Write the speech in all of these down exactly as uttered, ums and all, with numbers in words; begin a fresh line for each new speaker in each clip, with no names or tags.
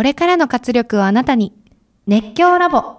これからの活力をあなたに。熱狂ラボ。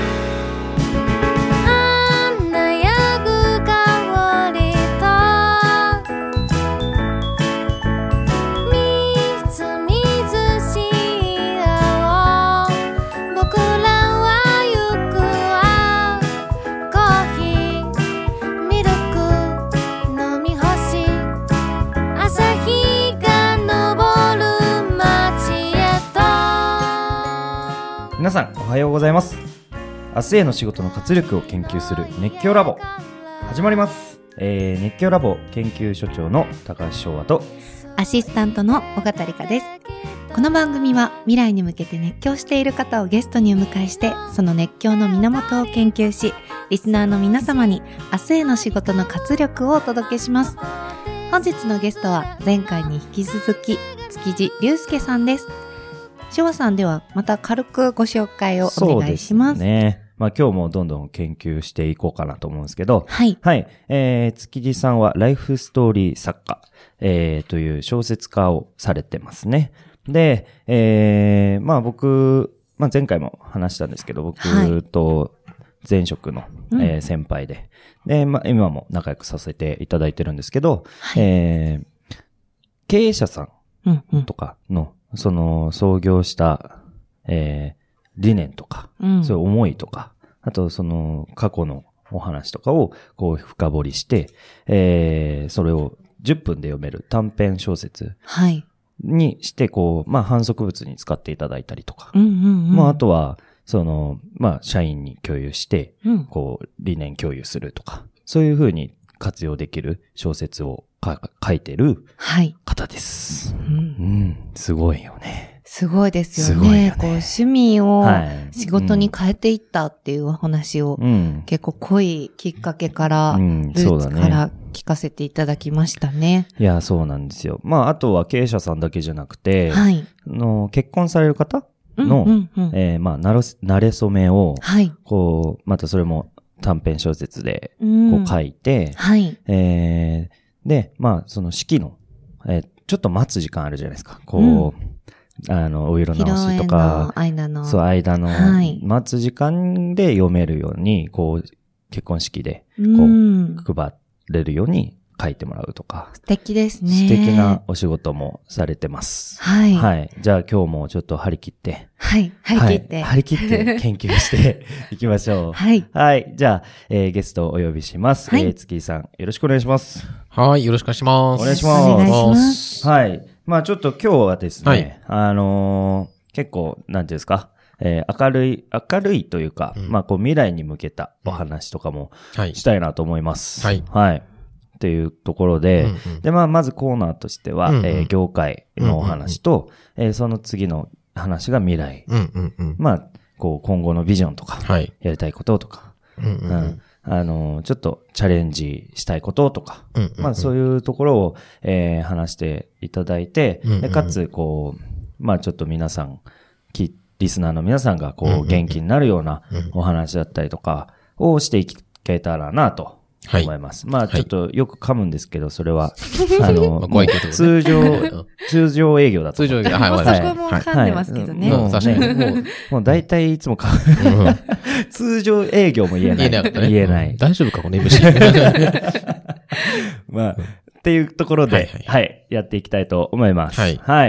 皆さんおはようございます。明日への仕事の活力を研究する熱狂ラボ始まります。えー、熱狂ラボ研究所長の高橋昭和と
アシスタントの尾形理香です。この番組は未来に向けて熱狂している方をゲストにお迎えして、その熱狂の源を研究し、リスナーの皆様に明日への仕事の活力をお届けします。本日のゲストは前回に引き続き築地隆介さんです。昭和さんではまた軽くご紹介をお願いします。
そうですね。まあ今日もどんどん研究していこうかなと思うんですけど、
はい。
はい。えー、築地さんはライフストーリー作家、えー、という小説家をされてますね。で、えー、まあ僕、まあ前回も話したんですけど、僕と前職の、はい、えー、先輩で、で、まあ今も仲良くさせていただいてるんですけど、はい、えー、経営者さんとかの、うんうんその創業した、えー、理念とか、うん、そういう思いとか、あとその過去のお話とかをこう深掘りして、えー、それをじゅっぷんで読める短編小説にして、こう、まあ反則物に使っていただいたりとか、うんうんうん、まああとは、その、まあ社員に共有して、うん、こう理念共有するとか、そういうふうに活用できる小説を書いてる方です。はい、うん、うん。すごいよね。
すごいですよね。すごいよね。こう趣味を仕事に変えていったっていうお話を、うん、結構濃いきっかけから、うん、ルーツから聞かせていただきましたね。
いや、そうなんですよ。まあ、あとは経営者さんだけじゃなくて、はい、の結婚される方の、うんうんうんえー、まあ、なれ、なれそめを、はい、こう、またそれも短編小説でこう書いて、うんはい、えーで、まあ、その式の、えー、ちょっと待つ時間あるじゃないですか。こう、うん、あの、お色直しとか、
間の
そう、間の、待つ時間で読めるように、こう、結婚式で、こう、うん、配れるように書いてもらうとか。
素敵ですね。
素敵なお仕事もされてます。はい。はい。じゃあ今日もちょっと張り切って。
はい。張り切って。はい、
張り切って研究していきましょう。はい。はい。じゃあ、えー、ゲストをお呼びします。はい。えー、月井さん、よろしくお願いします。
はい。よろしくお願いします。
お願いします。
お願いします。
はい。まあちょっと今日はですね、はい、あのー、結構、なんていうんですか、えー、明るい、明るいというか、うん、まあこう未来に向けたお話とかもしたいなと思います。はい。はい。はいっていうところで、うんうん、で、まあ、まずコーナーとしては、うんうんえー、業界のお話と、うんうんうんえー、その次の話が未来。うんうんうん、まあ、こう、今後のビジョンとか、はい、やりたいこととか、うんうんうん、あの、ちょっとチャレンジしたいこととか、うんうんうん、まあ、そういうところを、えー、話していただいて、うんうん、でかつ、こう、まあ、ちょっと皆さん、リスナーの皆さんが、こう、うんうんうん、元気になるようなお話だったりとかをしていけたらなと。はい。思います。まあ、ちょっとよく噛むんですけど、それは、あの、まあね、通常、通常営業だと。
通常営業。はい、
はい。私も噛んでますけどね。
はい、もうね、もう、もう大体いつも噛む。通常営業も言えない。言えない。言えない。
大丈夫か、この エムシー。
まあ、っていうところで、はい、はい、はい、やっていきたいと思います。はい。はい。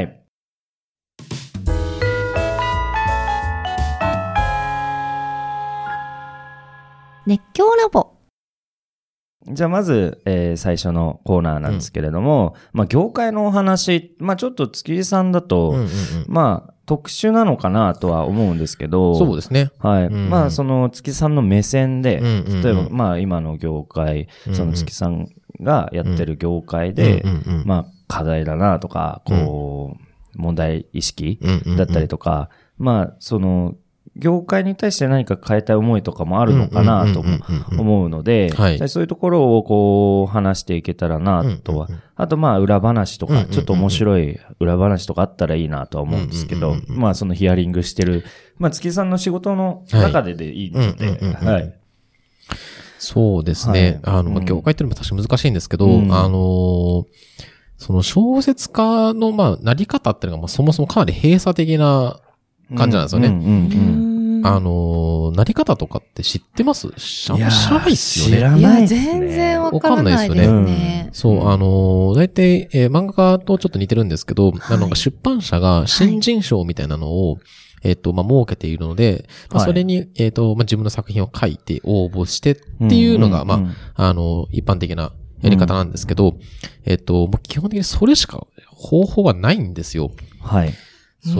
熱狂ラボ。
じゃあまず、えー、最初のコーナーなんですけれども、うん、まあ業界のお話、まあちょっと築地さんだと、うんうんうん、まあ特殊なのかなとは思うんですけど、
そうですね。
はい。うん、まあその築地さんの目線で、うんうんうん、例えばまあ今の業界、その築地さんがやってる業界で、うんうんうん、まあ課題だなとか、こう、問題意識だったりとか、うんうんうん、まあその、業界に対して何か変えたい思いとかもあるのかなと思うので、そういうところをこう話していけたらなとは、あとまあ裏話とか、ちょっと面白い裏話とかあったらいいなとは思うんですけど、まあそのヒアリングしてる、まあ月さんの仕事の中ででいいので、はい。
そうですね。はい、あの、業界っていうのも確か難しいんですけど、うん、あの、その小説家のまあなり方っていうのがまあそもそもかなり閉鎖的な感じなんですよね。
うんうんうん、
あの、なり方とかって知ってます？知らないっすよね。
知らないっすね。
いや、全然わからないですね。
そう、あの、大体、えー、漫画家とちょっと似てるんですけど、はい、あの、出版社が新人賞みたいなのを、はい、えっと、まあ、設けているので、まあ、それに、はい、えっと、まあ、自分の作品を書いて応募してっていうのが、うんうんうん、まあ、あの、一般的なやり方なんですけど、うん、えっと、もう基本的にそれしか方法はないんですよ。
はい。
そう。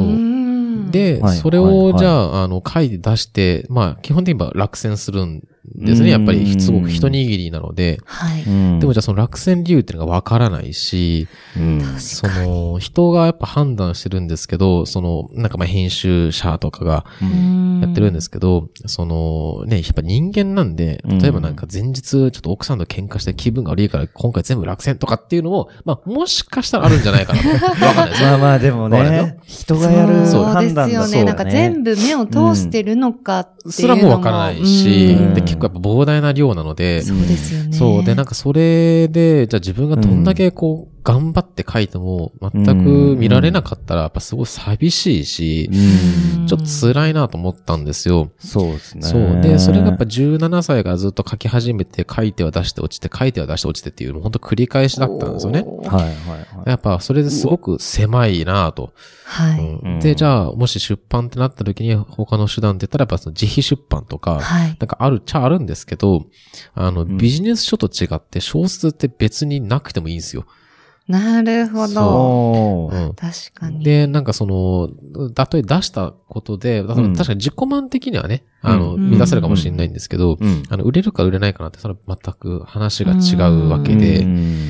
で、はい、それを、じゃあ、はい、あの、書いて出して、まあ、基本的には落選するんですね。やっぱり、すごく一握りなので。
はい。
でも、じゃあ、その落選理由っていうのがわからないし、
うん、
その、人がやっぱ判断してるんですけど、その、なんかまあ、編集者とかがやってるんですけど、その、ね、やっぱ人間なんで、例えばなんか前日、ちょっと奥さんと喧嘩して気分が悪いから、今回全部落選とかっていうのも、まあ、もしかしたらあるんじゃないかなと。わかんないです。
まあまあ、でもね、人がやる判断だ
そうですよね。なんか全部目を通してるのかっていうのも。
すらもわからないし、で、結構やっぱ膨大な量なので、
そうですよね。
そう。で、なんかそれで、じゃあ自分がどんだけこう、頑張って書いても、全く見られなかったら、やっぱすごい寂しいし、ちょっと辛いなと思ったんですよ。
そうですね。
そう。で、それがやっぱじゅうななさいからずっと書き始めて、書いては出して落ちて、書いては出して落ちてっていう、本当繰り返しだったんですよね。
はいはいはい。
やっぱそれですごく狭いなと。
はい、
うん。で、じゃあ、もし出版ってなった時に他の手段って言ったら、やっぱその自費出版とか、
はい、
なんかあるっちゃあるんですけど、あの、ビジネス書と違って小説って別になくてもいいんですよ。
なるほど。うん、確かに。
で、なんかその、たとえ出したことで、確かに自己満的にはね、うん、あの、満たせるかもしれないんですけど、うん、あの、売れるか売れないかなって、それは全く話が違うわけで、うん、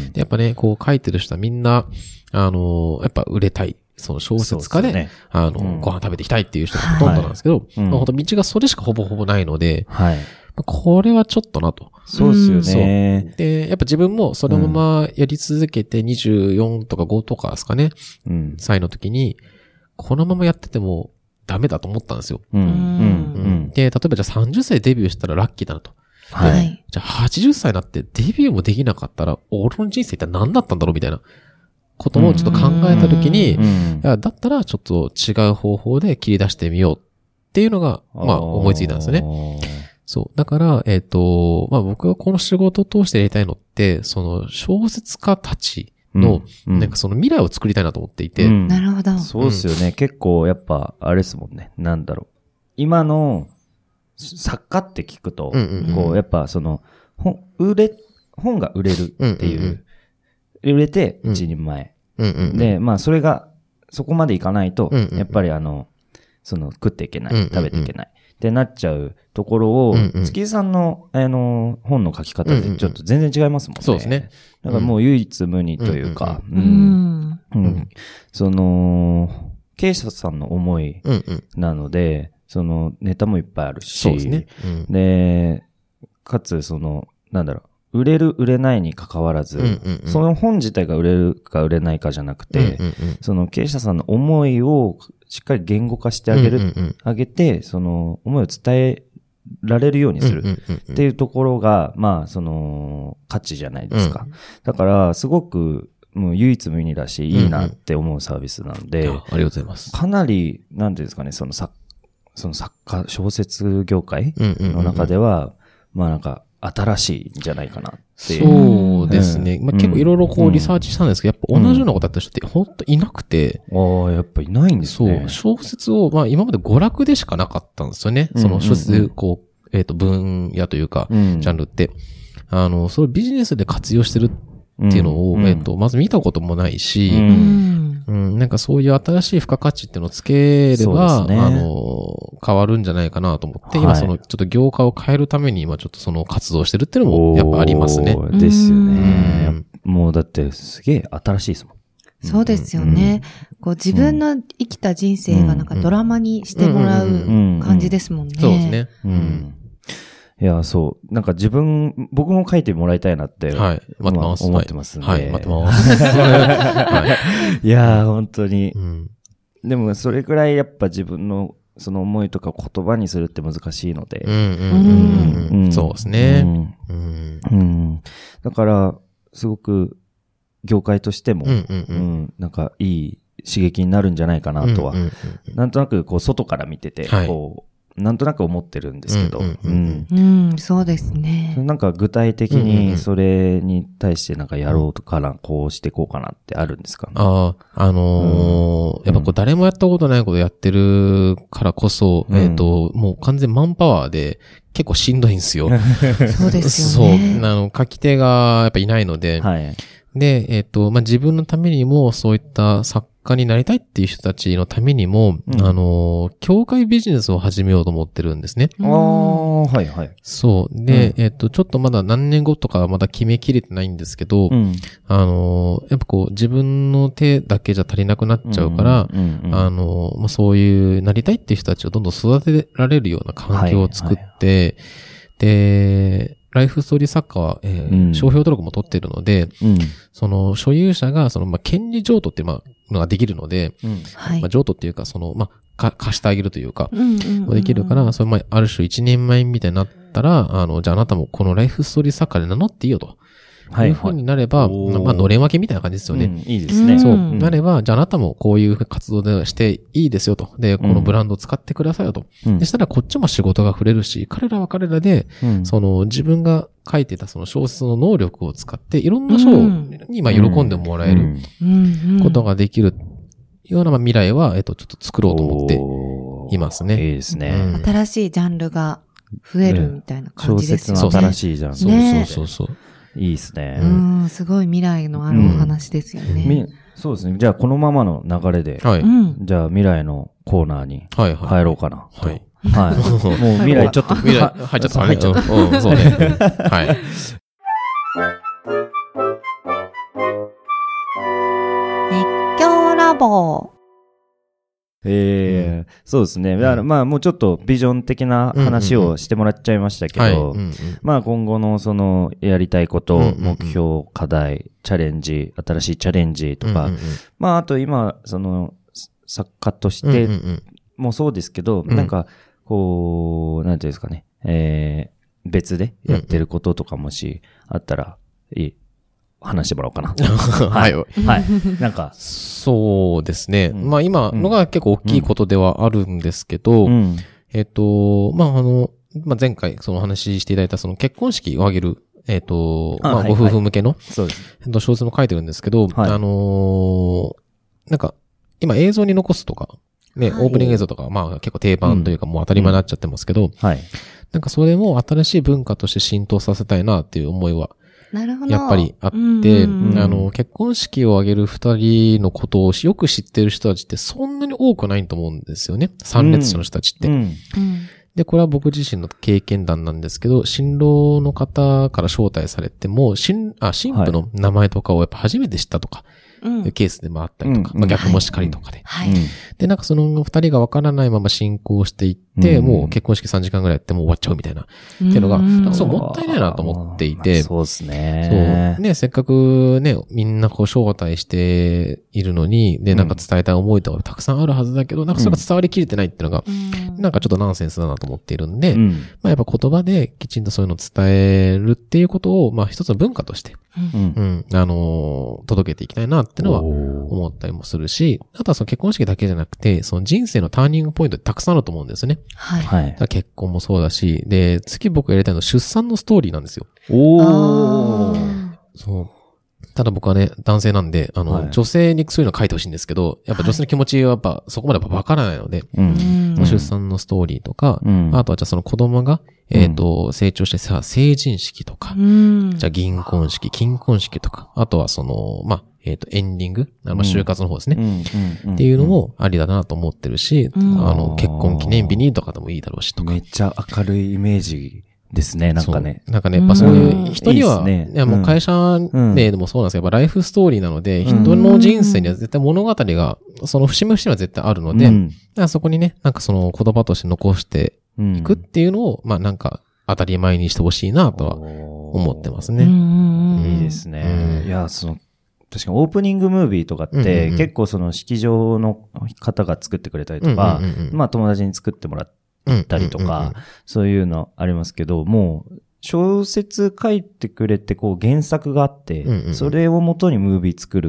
でやっぱね、こう書いてる人はみんな、あの、やっぱ売れたい。その小説家で、ね、あの、うん、ご飯食べていきたいっていう人がほとんどなんですけど、はい、まあ、本当道がそれしかほぼほぼないので、
はい、
これはちょっとなと。
そうですよね。
で、やっぱ自分もそのままやり続けてにじゅうよんとかごとかですかね。うん。歳の時に、このままやっててもダメだと思ったんですよ。うん。うん。うん、で、例えばじゃあさんじゅっさいデビューしたらラッキーだなと。
はい。
じゃあはちじゅっさいになってデビューもできなかったら、俺の人生って何だったんだろうみたいなこともちょっと考えた時に、うん、いやだったらちょっと違う方法で切り出してみようっていうのが、まあ思いついたんですよね。そう。だから、えっと、まあ僕がこの仕事を通してやりたいのって、その小説家たちの、うん、なんかその未来を作りたいなと思っていて。
うん、なるほど。
そうですよね。うん、結構やっぱ、あれですもんね。なんだろう。今の作家って聞くと、うんうんうん、こう、やっぱその、本、売れ、本が売れるっていう、うんうんうん、売れて一人前、うんうんうん。で、まあそれが、そこまでいかないと、うんうんうん、やっぱりあの、その食っていけない、うんうんうん、食べていけない。ってなっちゃうところを、うんうん、月井さんの、あの、本の書き方でちょっと全然違いますもんね。
そうですね。
だからもう唯一無二というか、うんうんうんうん、その、経営者さんの思いなので、うんうん、そのネタもいっぱいあるし、
そうですね。
うん、で、かつその、なんだろう、売れる売れないに関わらず、うんうんうん、その本自体が売れるか売れないかじゃなくて、うんうんうん、その経営者さんの思いをしっかり言語化してあげる、うんうんうん、あげて、その思いを伝えられるようにするっていうところが、まあ、その価値じゃないですか。うん、だから、すごくもう唯一無二だし、いいなって思うサービスなので、
うんうん、あ, ありがとうございます。
かなり、なんていうんですかね、その作、その作家、小説業界の中では、うんうんうんうん、まあなんか、新しいんじゃないかなっていう。
そうですね。うん、まあ、結構いろいろこうリサーチしたんですけど、うん、やっぱ同じようなことやった人って本当いなくて。
うん、ああ、やっぱいないんですね。
そう。小説を、まあ今まで娯楽でしかなかったんですよね。うんうんうん、その小説、こう、えっと、分野というか、ジャンルって。あの、それをビジネスで活用してるっていうのを、うん、えっと、まず見たこともないし、うんうん、なんかそういう新しい付加価値っていうのをつければ、ね、あの、変わるんじゃないかなと思って、はい、今その、ちょっと業界を変えるために今ちょっとその活動してるっていうのもやっぱありますね。
ですよね。もうだってすげえ新しいですもん。
そうですよね。うん、こう自分の生きた人生がなんかドラマにしてもらう感じですもんね。
そうですね。うん
いや、そう。なんか自分、僕も書いてもらいたいなって、
はい、待ってます。
思ってますんで。
はい、待ってます。
はい、いや、本当に、うん。でも、それくらいやっぱ自分のその思いとか言葉にするって難しいので。
うんうんうんうん、そうですね、
うんうん。だから、すごく、業界としても、うんうんうんうん、なんかいい刺激になるんじゃないかなとは、
うんうんうん
なんとなくこう外から見てて、
はい
こう、なんとなく思ってるんですけど、
うんうん
うん、そうですね。
なんか具体的にそれに対してなんかやろうとかな、こうしていこうかなってあるんですかね。
ああ、あのー
うん
やっぱこう誰もやったことないことやってるからこそ、
うん
えっと、もう完全マンパワーで結構しんどいんですよ。
そうですよね。
そう。あの、書き手がやっぱいないので、
はい。
で、えっと、まあ、自分のためにもそういった作家になりたいっていう人たちのためにも、
うん
あの、教会ビジネスを始めようと思ってるんですね。
ああ、はいはい。
そう。で、
うん
えっと、ちょっとまだ何年後とかはまだ決めきれてないんですけど、
うん。
あの、やっぱこう自分の手だけじゃ足りなくなっちゃうから、
うんうんうん
あの、まあ、そういうなりたいっていう人たちをどんどん育てられるような環境を作って、で、ライフストーリー作家は、えー
うん
商標登録も取ってるので、
うん。
その所有者がそのまあ権利譲渡っていうまあのができるので、
うん。
はい
まあ、譲渡っていうかそのまあか貸してあげるというか、
うんうんうん
できるから、それまあある種一人前みたいになったら、あのじゃああなたもこのライフストーリー作家で名乗っていいよと。
はい
いうふうになれば、
おー
まあ、のれん分けみたいな感じですよね。
うんいいですね。
うん
そう。
ん
なれば、じゃああなたもこういう活動でしていいですよと。で、このブランドを使ってくださいよと。
うん
でしたらこっちも仕事が触れるし、彼らは彼らで、
うん
その自分が書いてたその小説の能力を使って、いろんな賞にまあ喜んでもらえる
うんうん
ことができるようなまあ未来は、えっと、ちょっと作ろうと思っていますね。
いいですね。
うん
新しいジャンルが増えるみたいな感
小
じです
説の
よね。
新しいじゃん。
そう
ね
そうそうそう。
いいですね。
うん、すごい未来のあるお話ですよね。
みそうですね。じゃあ、このままの流れで、
はい。
うん。
じゃあ、未来のコーナーに
はいはい。
入ろうかな。
はい。
はい。もう未来ちょっと、
未来、入っちゃった。
入っちゃった。
うん、うんそうね。はい。
熱狂ラボ。
ええそうですね。だからまあもうちょっとビジョン的な話をしてもらっちゃいましたけ
はい。
ど
うんうん、
まあ今後のそのやりたいこと、
うんうんうん
目標、課題、チャレンジ、新しいチャレンジとか
うんうんうん、
まああと今、その作家とし
うんうんう
て
ん
もそうですけど、
うん
なんかこう、なんていうんですかね、えー別でやってることとかもしあったら、いい、話してもらおうかな。
はい。
はい。なんか、
そうですね。
うん
まあ今のが結構大きいことではあるんですけど、
うん。
えっと、まああの、まあ前回その話していただいたその結婚式を挙げる、えっと、まあご
あはいはい
夫婦向けの、
そうです。
えっと小説も書いてるんですけど、
はい
あのーなんか、今映像に残すとか、ね、
はい
オープニング映像とか、まあ結構定番というかもう当たり前になっちゃってますけど、
はい。
なんかそれも新しい文化として浸透させたいなっていう思いは
なるほど。
やっぱりあって、
うんうんうん
あの、結婚式を挙げる二人のことをよく知ってる人たちってそんなに多くないと思うんですよね。参列者の人たちって。
うん。
うん
で、これは僕自身の経験談なんですけど、新郎の方から招待されても、新、あ、新婦の名前とかをやっぱ初めて知ったとか、
うん
いうケースでもあったりとか、
うん
まあ逆もしかりとかで。
はい。
で、なんかその二人がわからないまま進行していって、
うん
もう結婚式さんじかんぐらいやってもう終わっちゃうみたいな。っていうのがなんかそうもったいないなと思っていて
まあそうです
そう。
ね。
ね、せっかくね、みんなこう招待しているのに、で、なんか伝えたい思いとかたくさんあるはずだけど、なんかそれが伝わりきれてないっていうのが、
うん
なんかちょっとナンセンスだなと思っているんで、
うん。
まあやっぱ言葉できちんとそういうのを伝えるっていうことを、まあ一つの文化として、
うん
う。ん、あのー届けていきたいなっていうのは
おー
思ったりもするし、あとはその結婚式だけじゃなくて、その人生のターニングポイントってたくさんあると思うんですよね。
はい。
はい
だか。ら結婚もそうだし、で、次僕がやりたいのは出産のストーリーなんですよ。
おー。
あ
そう。ただ僕はね、男性なんで、あの、
はい
女性にそういうの書いてほしいんですけど、やっぱ女性の気持ちはやっぱそこまでわからないので、
う。
ーうん
出産のストーリーとか、
うん
あとはじゃあその子供が、えっ、と、成長してさ、成人式とか、
うん
じゃあ銀婚式、金婚式とか、あとはその、まあ、えっ、と、エンディング、あの、まあ、就活の方ですね。
うん。うん。
っていうのもありだなと思ってるし、
うん
あの、結婚記念日にとかでもいいだろうしとか。
めっちゃ明るいイメージですね、なんかね。
そうなんかね、やっぱそういう人には、
うんいいっすね
いやもう会社名でもそうなんですけど、やっぱライフストーリーなので、
うん
人の人生には絶対物語が、その節々には絶対あるので、
うん
だからそこにね、なんかその言葉として残して
うん
いくっていうのを、まあなんか当たり前にしてほしいなとは思ってますね。
うんうんうん
いいですね。
うん
いや、その、確かにオープニングムービーとかって、
うんうんうん
結構その式場の方が作ってくれたりとか、
うんうんうんうん
まあ友達に作ってもらったりとか、
うんうんうん
そういうのありますけど、もう小説書いてくれてこう原作があって、
うんうんうん
それを元にムービー作るっ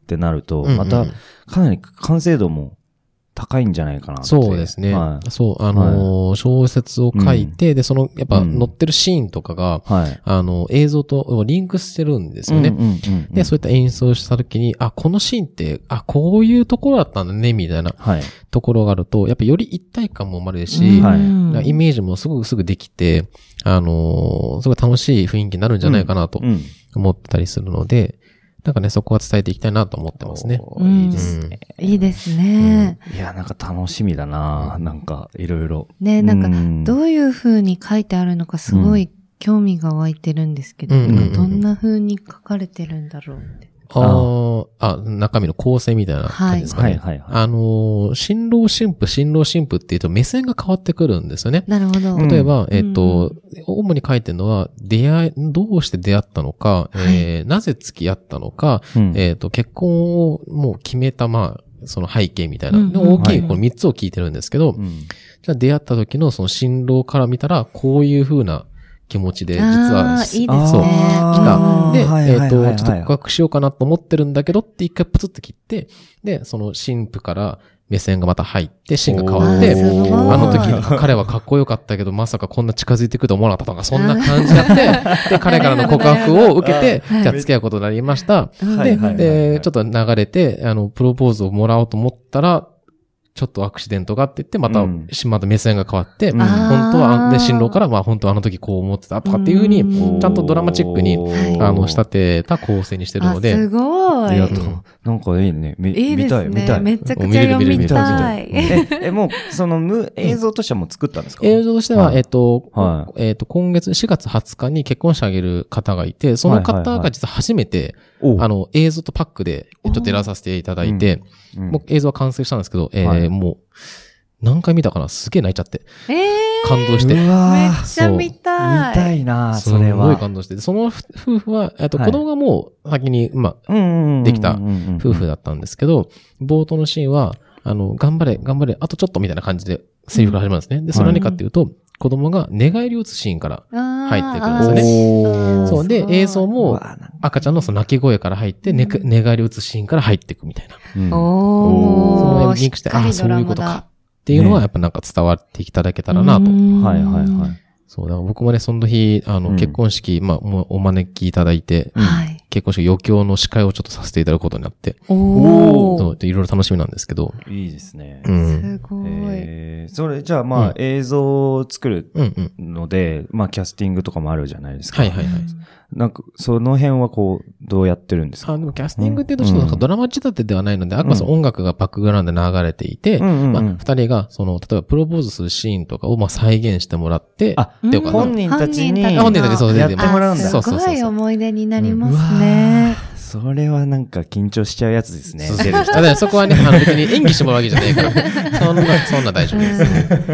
ってなると、
うんうん、
またかなり完成度も高いんじゃないかなって。
そうですね。はい、そう、あのーはい、小説を書いて、うん、で、その、やっぱ載ってるシーンとかが、うん、あの、映像とリンクしてるんですよね。うんうんうんうん、で、そういった演出をしたときに、あ、このシーンって、あ、こういうところだったんだね、みたいなところがあると、やっぱより一体感も生まれるし、はい、イメージもすぐすぐできて、あのー、すごい楽しい雰囲気になるんじゃないかなと思ったりするので、なんかね、そこは伝えていきたいなと思ってますね。
いいですね。いいですね。
いや、なんか楽しみだな、うん、なんか、いろいろ。
ね、なんか、どういう風に書いてあるのかすごい興味が湧いてるんですけど、うん、どんな風に書かれてるんだろうって。
ああ、中身の構成みたいな感じですかね。はい、はい、はい。あのー、新郎新婦、新郎新婦って言うと目線が変わってくるんですよね。
なるほど。
例えば、うん、えっと、主に書いてるのは、出会い、どうして出会ったのか、はい、えー、なぜ付き合ったのか、うん、えっと、結婚をもう決めた、まあ、その背景みたいな。うん、大きい、このみっつを聞いてるんですけど、うん、じゃあ出会った時のその新郎から見たら、こういう風な、気持ちで、実は、
いいですね。
そう、来た。で、えっと、ちょっと告白しようかなと思ってるんだけどって一回プツって切って、で、その新婦から目線がまた入って、シーンが変わって、あの時彼はかっこよかったけど、まさかこんな近づいてくると思わなかったとか、そんな感じになって、で、彼からの告白を受けて、じゃあ付き合うことになりました。で、で、ちょっと流れて、あの、プロポーズをもらおうと思ったら、ちょっとアクシデントがあって言って、また、うん、また目線が変わって、うん、本当は、で、新郎から、まあ本当はあの時こう思ってたとかっていうふうに、ちゃんとドラマチックに、あの、仕立てた構成にしてるので。
すごい。
いや、なんかいいね。み
いいですね。
見たい、見たい。
めちゃくちゃ読みたい。
え、え、もう、その、映像としてはもう作ったんですか？
映像としては、えっと、えっと、今月しがつはつかに結婚式あげる方がいて、その方が実は初めて、あの、映像とパックで、ちょっと出らさせていただいて、もう映像は完成したんですけど、えー、もう、何回見たかなすげえ泣いちゃって。
えー、
感動して。
めっちゃ見た
い。見たいなそれは。
すごい感動して。その夫婦は、えっと、子供がもう先に、まあ、できた夫婦だったんですけど、冒頭のシーンは、あの、頑張れ、頑張れ、あとちょっとみたいな感じで、セリフが始まるんですね。で、それは何かっていうと、子供が寝返りを打つシーンから入ってくるんですよね。そう。で、映像も赤ちゃんのその泣き声から入って、寝返りを打つシーンから入っていくみたいな。
おー。
そのリンクして、ああ、そういうことか。っていうのはやっぱなんか伝わっていただけたらなと。
はいはいはい。
そう、だから僕もね、その日、あの、結婚式、まあ、もうお招きいただいて、結婚式余興の司会をちょっとさせていただくことになって、おー。いろいろ楽しみなんですけど。
いいですね。
うん。すごい。
えー、それ、じゃあまあ、映像を作るので、まあ、キャスティングとかもあるじゃないですか。
はいはいはい。
なんか、その辺はこう、どうやってるんですか？
あ、でもキャスティングって言うとちょっとドラマ仕立てではないので、あくまで音楽がバックグラウンドで流れていて、まあ、二人が、その、例えばプロポーズするシーンとかを、まあ、再現してもらって、
あ、本人たちに、
本人たちそう
やってもらうんだ。
すごい思い出になりますね。
それはなんか緊張しちゃうやつですね。
そこはね、あの別に演技してもらうわけじゃないから。そんな、そんな大丈夫です。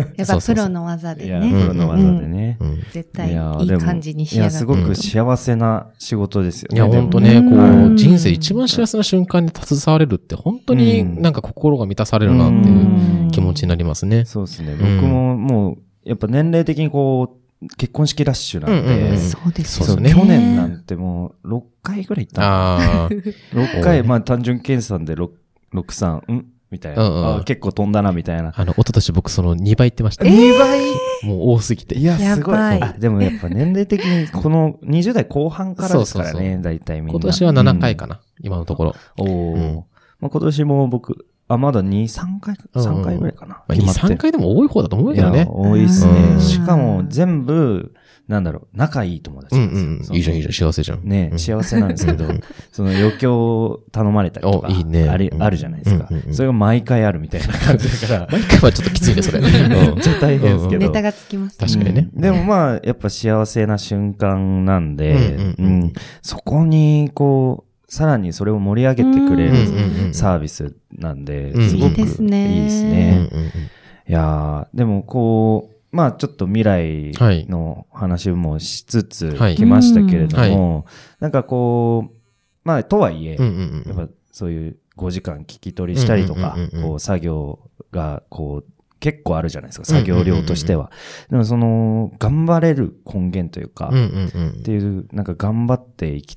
やっぱプロの技でね。
プロの技でね。
絶対いい感じに仕上がる。
いや、すごく幸せな仕事ですよね。
いや、本当ね、こう、人生一番幸せな瞬間に携われるって、本当になんか心が満たされるなっていう気持ちになりますね。
そうですね。僕ももう、やっぱ年齢的にこう、結婚式ラッシュなんで、
そうです
よね。
去年なんてもうろっかいぐらい行ったの。
ああ。
ろっかい、まあ単純計算でろく、さん、んみたいな。結構飛んだな、みたいな。
あの、一昨年僕そのにばい行ってました。
にばい
もう多すぎて。
いや、すごい。あ、でもやっぱ年齢的にこのにじゅう代後半からですからね、大体みんな。
今年はななかいかな、今のところ。
おー。まあ今年も僕、あ、まだに、さんかい、さんかいぐらいかな。
に、さんかいでも多い方だと思うけどね。
多いですね。しかも全部、なんだろう、仲いい友達
なんですよ。いいじゃんいいじゃん、幸せじゃん。
ね、幸せなんですけど、その余興頼まれたりとか、いいね。あり、あるじゃないですか。それが毎回あるみたいな感じだから。
毎回はちょっときついね、それ。め
っちゃ大変ですけど。
ネタがつきます。
確かにね。
でもまあ、やっぱ幸せな瞬間なんで、そこに、こう、さらにそれを盛り上げてくれるサービスなんで、すごくいいですね。いやー、でもこう、まあちょっと未来の話もしつつ来ましたけれども、なんかこう、まあとはいえ、やっぱそういうごじかん聞き取りしたりとか、こう作業がこう結構あるじゃないですか、作業量としては。でもその、頑張れる根源というか、っていう、なんか頑張っていき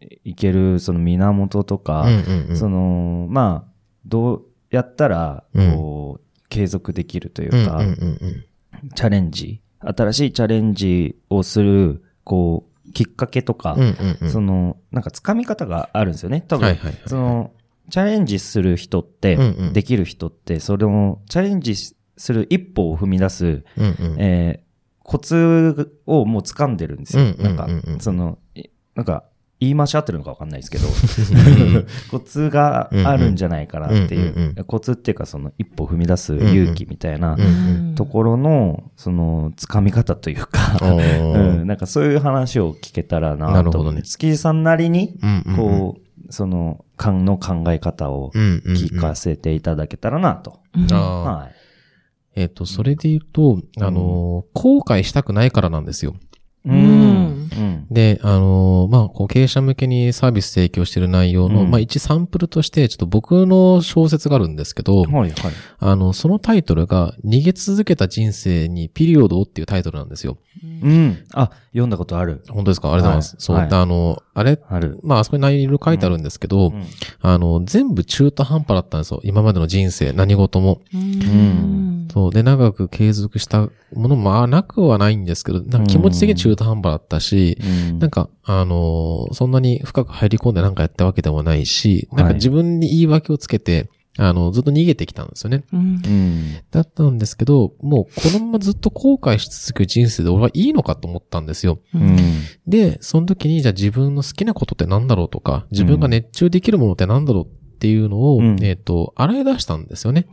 ていける、その源とか、
うんうんうん、
その、まあ、どうやったら、こう、うん、継続できるというか、うんうんうんうん、チャレンジ、新しいチャレンジをする、こう、きっかけとか、うんうんうん、その、なんか掴み方があるんですよね。多分、はいはいはいはい、その、チャレンジする人って、うんうん、できる人って、その、チャレンジする一歩を踏み出す、うんうんえーコツをもう掴んでるんですよ。うんうんうんうん、なんか、その、なんか、言い回し合ってるのかわかんないですけど、コツがあるんじゃないかなっていう、うんうんうん、コツっていうかその一歩踏み出す勇気みたいなところの、その、掴み方というか、うん、なんかそういう話を聞けたらなと。なるほどね。築地さんなりに、こう、その、勘の考え方を聞かせていただけたらなと。
うんうんうん、はいえっ、ー、と、それで言うと、うん、あの、後悔したくないからなんですよ。
うん。
で、あの、まあ、こう、経営者向けにサービス提供している内容の、うん、まあ、一サンプルとして、ちょっと僕の小説があるんですけど、はいはい。あの、そのタイトルが、逃げ続けた人生にピリオドっていうタイトルなんですよ。
うん。あ、読んだことある。
本当ですか？ありがとうございます。はい、そう、はい、あの、あれ、ある。まあ、あそこに内容いろいろ書いてあるんですけど、うん、あの、全部中途半端だったんですよ。今までの人生、何事も。うん。そう。で、長く継続したものも、まあ、なくはないんですけど、なんか気持ち的に中途半端だったし、うん、なんか、あのー、そんなに深く入り込んでなんかやったわけでもないし、なんか自分に言い訳をつけて、あの、ずっと逃げてきたんですよね。うん、だったんですけど、もうこのままずっと後悔し続ける人生で俺はいいのかと思ったんですよ。うん、で、その時にじゃあ自分の好きなことって何だろうとか、自分が熱中できるものって何だろうっていうのを、うん、えっと、洗い出したんですよね。うん、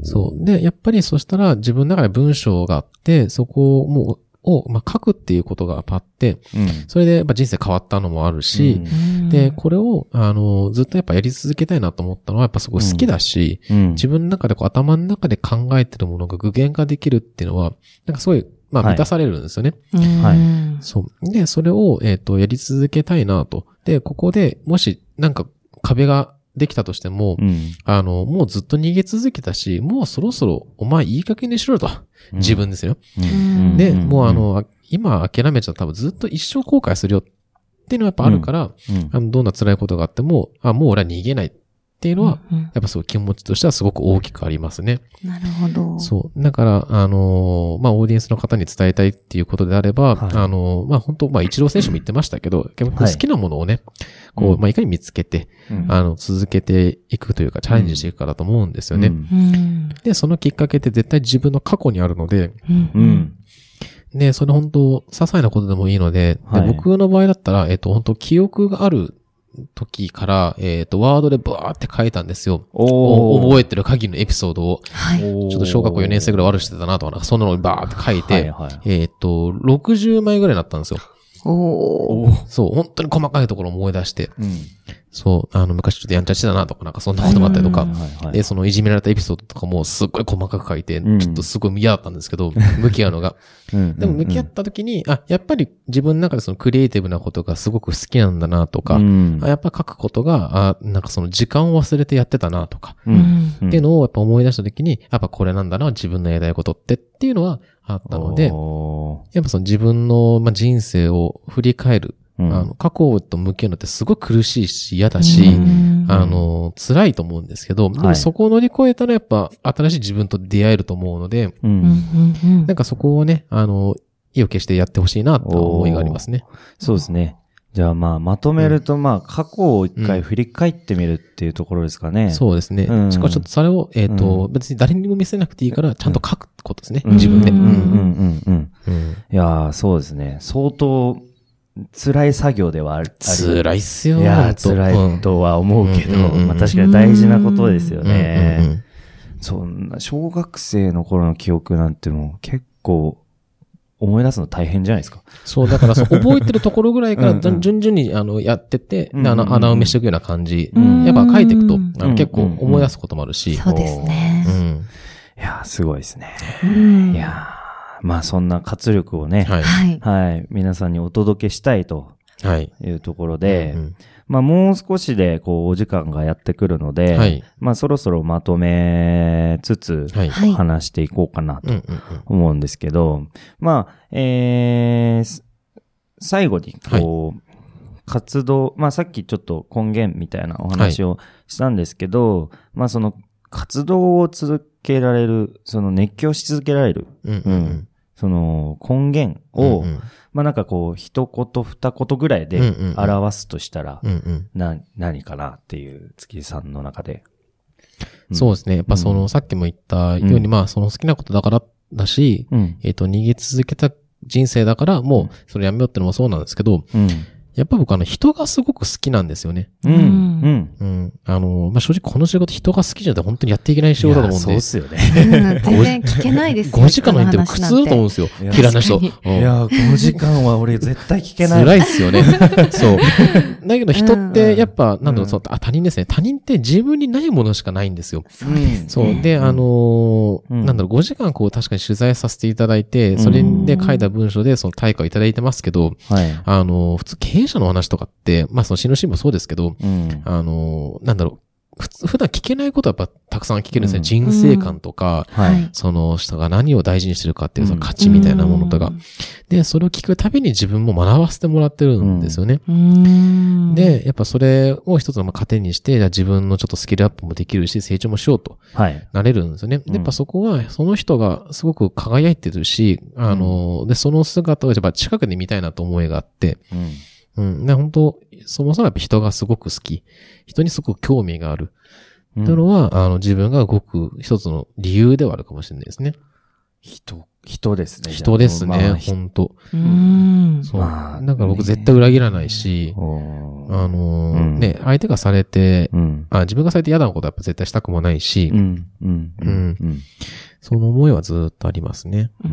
そう。で、やっぱりそしたら自分の中で文章があって、そこをもう、を、まあ、書くっていうことがあって、うん、それで、まあ、人生変わったのもあるし、うん、で、これを、あの、ずっとやっぱやり続けたいなと思ったのは、やっぱすごい好きだし、うん、自分の中でこう頭の中で考えてるものが具現化できるっていうのは、なんかすごい、まあ、満たされるんですよね。はい。はい、そう。で、それを、えっと、やり続けたいなと。で、ここでもし、なんか壁ができたとしても、うん、あの、もうずっと逃げ続けたし、もうそろそろお前いい加減にしろと。自分ですよ。うん、で、もうあの、今諦めちゃ多分ずっと一生後悔するよっていうのはやっぱあるから、うん、あのどんな辛いことがあっても、あ、もう俺は逃げないっていうのは、うんうん、やっぱそう気持ちとしてはすごく大きくありますね。
なるほど。
そう。だから、あのー、まあ、オーディエンスの方に伝えたいっていうことであれば、はい、あのー、まあ、本当まあ、イチロー選手も言ってましたけど、結構好きなものをね、はい、こう、まあ、いかに見つけて、うん、あの、続けていくというか、チャレンジしていくかだと思うんですよね。うん、で、そのきっかけって絶対自分の過去にあるので、うんうんで、それ本当、些細なことでもいいので、はい、で僕の場合だったら、えっと、本当記憶がある時から、えっと、ワードでバーって書いたんですよ。お覚えてる限りのエピソードを。はい、ちょっと小学校よねん生ぐらい悪してたなとか、なんかそんなのにバーって書いて、はいはい、えっと、ろくじゅうまいぐらいになったんですよ。おそう、本当に細かいところを思い出して。うん、そう、あの、昔ちょっとやんちゃしてたなとか、なんかそんなこともあったりとか、で、そのいじめられたエピソードとかもすっごい細かく書いて、うん、ちょっとすごい嫌だったんですけど、向き合うのが。でも向き合った時に、あ、やっぱり自分の中でそのクリエイティブなことがすごく好きなんだなとか、うん、あやっぱ書くことが、あ、なんかその時間を忘れてやってたなとか、うん、っていうのをやっぱ思い出した時に、やっぱこれなんだな、自分のやりたいことってっていうのはあったので、やっぱその自分の人生を振り返る、うん、あの過去と向き合うのってすごい苦しいし嫌だし、あの、辛いと思うんですけど、でもそこを乗り越えたらやっぱ新しい自分と出会えると思うので、うん、なんかそこをね、あの、意を決してやってほしいなと思いがありますね。
そうですね。じゃあまあまとめるとまあ過去を一回振り返ってみるっていうところですかね。
うん、そうですね。うん、しかもちょっとそれを、えっ、ー、と、うん、別に誰にも見せなくていいからちゃんと書くことですね。うん、自分で。うんうんうんうん。
うん、いやーそうですね。相当、辛い作業ではある。
辛いっすよ。
いやー辛いとは思うけど、まあ確かに大事なことですよね。うんうんうん、そんな、小学生の頃の記憶なんてもう結構思い出すの大変じゃないですか。
そう、だからそう、覚えてるところぐらいから順々にあのやってって、うんうん、あの、穴埋めしていくような感じ。うん、やっぱ書いていくと、あの結構思い出すこともあるし。
そうですね。
うん、いやーすごいですね。うん、いやーまあそんな活力をね、はい、はい、皆さんにお届けしたいというところで、はいうんうん、まあもう少しでこうお時間がやってくるので、はい、まあそろそろまとめつつ話していこうかなと思うんですけど、まあ、えー、最後にこう、はい、 活動、まあさっきちょっと根源みたいなお話をしたんですけど、はい、まあその活動を続けられる、その熱狂し続けられる、
うんうんうん、
その根源を、うんうん、まあなんかこう一言二言ぐらいで表すとしたら、うんうん、な何かなっていう月さんの中で。
うん、そうですね。やっぱその、うん、さっきも言ったように、うん、まあその好きなことだからだし、うん、えっと逃げ続けた人生だからもうそれやめようってのもそうなんですけど、うん、やっぱ僕あの人がすごく好きなんですよね。うん。うん。うん。あの、まあ、正直この仕事人が好きじゃなくて本当にやっていけない仕事だと思うんで。
そうっすよね。
うん、全然聞けないですよ。
ごじかんのインタビュー苦痛だと思うんですよ。嫌いな人。い
や、ごじかんは俺絶対聞けない。
辛いっすよね。そう。だけど人ってやっぱ、なんだろう、そう、あ、他人ですね。他人って自分にないものしかないんですよ。
そうですね。
そう。で、あの、なんだろう、ごじかんこう確かに取材させていただいて、それで書いた文章でその対価をいただいてますけど、あの、普通経営者の話とかって、で、まあその新聞もそうですけど、うん、あの、なんだろう、普通、普段聞けないことはやっぱたくさん聞けるんですね。うん、人生観とか、うん、その人が何を大事にしてるかっていうその価値みたいなものとか、うん。で、それを聞くたびに自分も学ばせてもらってるんですよね。うん、で、やっぱそれを一つの糧にして、じゃあ自分のちょっとスキルアップもできるし、成長もしようと、なれるんですよね。はい、で、やっぱそこは、その人がすごく輝いてるし、あの、うん、で、その姿をやっぱ近くで見たいなと思いがあって、うんうん。ね、本当そもそもやっぱ人がすごく好き。人にすごく興味がある。うん、っていうのは、あの、自分が動く一つの理由ではあるかもしれないですね。
人、人ですね。
人ですね、まあ、本当うん。そう。まあ、だから僕絶対裏切らないし、あの、うん、ね、相手がされて、うん、あ、自分がされて嫌なことはやっぱ絶対したくもないし、うん。うん。うん。うん、その思いはずっとありますね。
うん。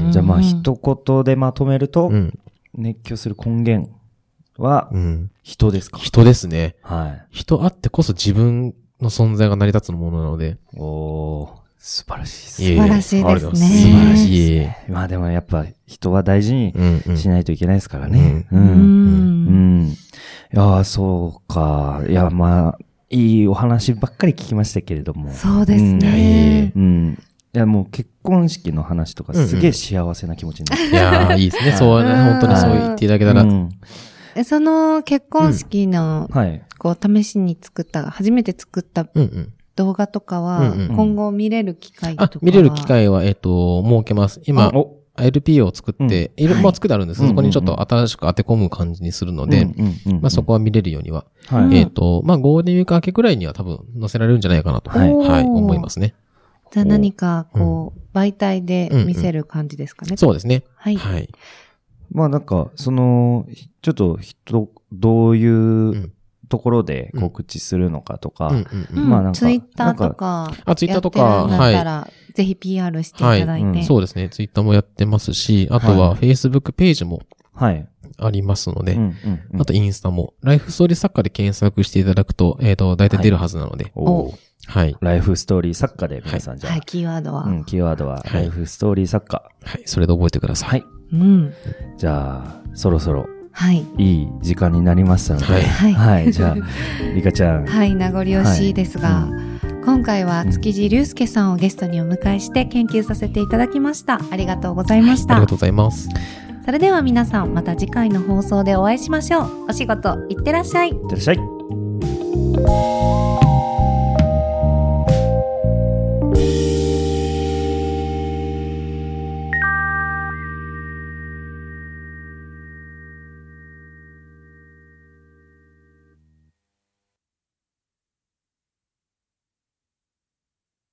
じゃあまあ、一言でまとめると、うん、熱狂する根源。は、うん、人ですか？
人ですね。
はい。
人あってこそ自分の存在が成り立つものなので。
おー、素晴らしいです。
素晴らしいですね。素
晴らしい。まあでもやっぱ人は大事にしないといけないですからね。うん。うん。うんうん、いやー、そうか。いや、まあ、いいお話ばっかり聞きましたけれども。
そうですね。
うん。うんいやもう結婚式の話とかすげえ幸せな気持ちになって、うんうん、
いやーいいですね。そうね。本当にそう言っていただけたら。うん
その結婚式の、うんはい、こう試しに作った、初めて作った動画とかは、今後見れる機会とかは、
うんうん、見れる機会は、えっと、設けます。今、エルピー を作って、うん、もう作ってあるんです、はい。そこにちょっと新しく当て込む感じにするので、まあそこは見れるようには。はい、えっと、まあゴールデンウィーク明けくらいには多分載せられるんじゃないかなと、はい、はい、思いますね。
じゃあ何か、こう、媒体で見せる感じですかね。うんうん、
そうですね。
はい。
はい
まあなんか、その、ちょっと人、どういうところで告知するのかとか、うんうんうん、まあなんか、
ツイッターとか、
あ、ツイッターとか、
はい。ぜひ ピーアール していただいて、
はいうん。そうですね。ツイッターもやってますし、あとは Facebook ページも、はい。ありますので、はいうんうんうん、あとインスタも、ライフストーリー作家で検索していただくと、えっと、大体出るはずなので、はい。
おはい。ライフストーリー作家で皆さんじゃあ。
はい、キーワードは。
うん、キーワードは、ライフストーリー作家。
はい、それで覚えてください。
はい。うん。じゃあ、そろそろ、はい。いい時間になりましたので、はい。はい。はい、じゃあ、リカちゃん。
はい、名残惜しいですが、はいうん、今回は築地隆介さんをゲストにお迎えして研究させていただきました。ありがとうございました。
はい、ありがとうございます。
それでは皆さん、また次回の放送でお会いしましょう。お仕事、いってらっしゃい。い
ってらっしゃい。